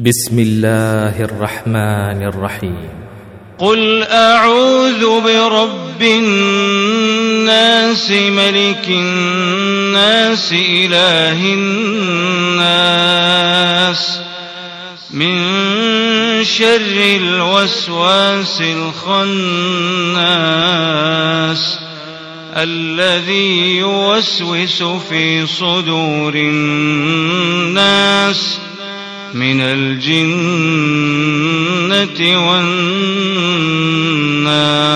بسم الله الرحمن الرحيم. قل أعوذ برب الناس ملك الناس إله الناس من شر الوسواس الخناس الذي يوسوس في صدور الناس من الجنة والناس.